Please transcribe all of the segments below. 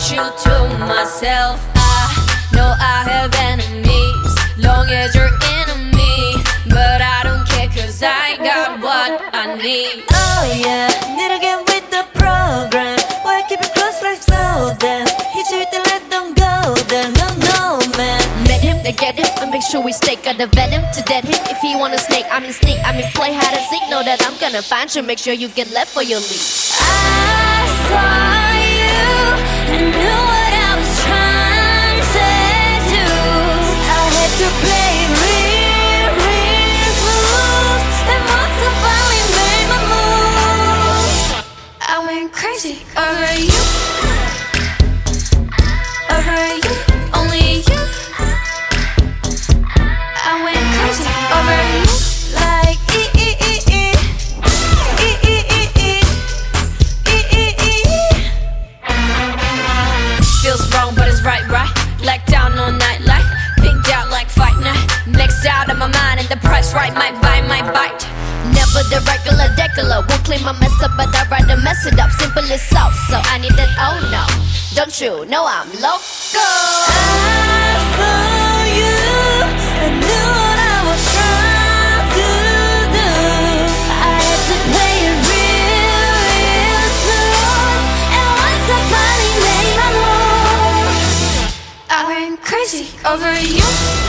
you to myself. I know I have enemies, long as you're enemy. But I don't care cause I got what I need. Oh yeah, need to get with the program. Why keep it close like so dance? Hit you with the let them go then. No man. Met him to get him, and make sure we stake out the venom to dead him. If he wanna snake, I mean sneak, I mean play hide and seek. Know that I'm gonna find you, make sure you get left for your lead. I saw you and knew what I was trying to do. I had to play real smooth, and once I finally made my move, I went crazy over you, over you, only you. I went crazy over you, like Feels wrong but it's right. Blacked down all night like pinked out like fight night. Next out of my mind and the price right might buy my bite. Never the regular degular, won't clean my mess up, but I'd rather mess it up. Simple as so, so I need that. Oh no, don't you know I'm loco? I saw you and knew what I was trying to do. I had to play it real smooth, and once I finally made my move, I went crazy over you,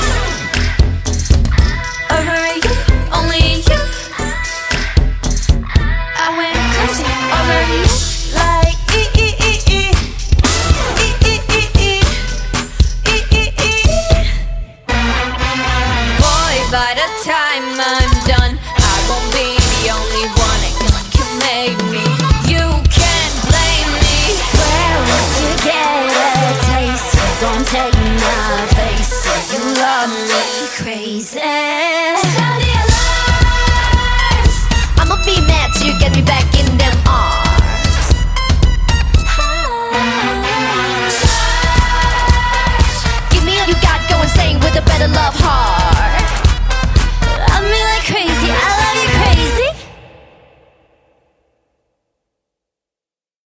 over you, only you. I went crazy over you, like Boy, by the time I'm done, I won't be the only one that can make me. You can't blame me. Swear once you get a taste, you gon' take my face. You love me crazy.